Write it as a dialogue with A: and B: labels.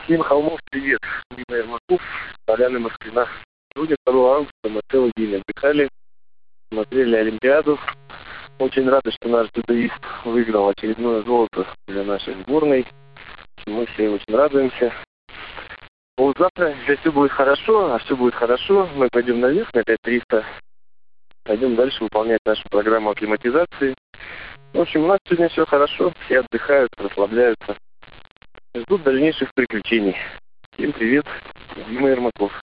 A: Дима Холмов, привет. Дима Ермаков, Поляны Москвина. Сегодня 2 августа мы целый день отдыхали, смотрели Олимпиаду. Очень рады, что наш дзюдоист выиграл очередное золото для нашей сборной. Мы все очень радуемся. Вот завтра, если все будет хорошо, а все будет хорошо, мы пойдем наверх на 5300. Пойдем дальше выполнять нашу программу акклиматизации. В общем, у нас сегодня все хорошо, все отдыхают, расслабляются. Ждут дальнейших приключений. Всем привет, Дима Ермаков.